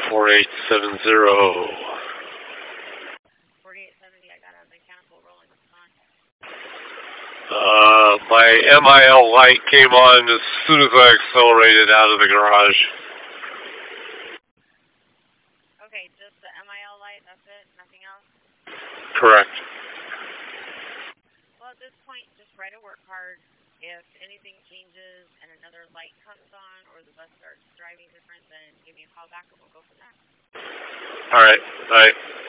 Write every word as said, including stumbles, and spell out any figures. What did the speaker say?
four eight seven zero. forty-eight seventy, I got a mechanical rolling on. Uh, my M I L light came on as soon as I accelerated out of the garage. Okay, just the M I L light, that's it? Nothing else? Correct. Well, at this point, just write a work card. If anything changes and another light comes on or the bus starts driving different, then give me a call back and we'll go from there. All right. All right.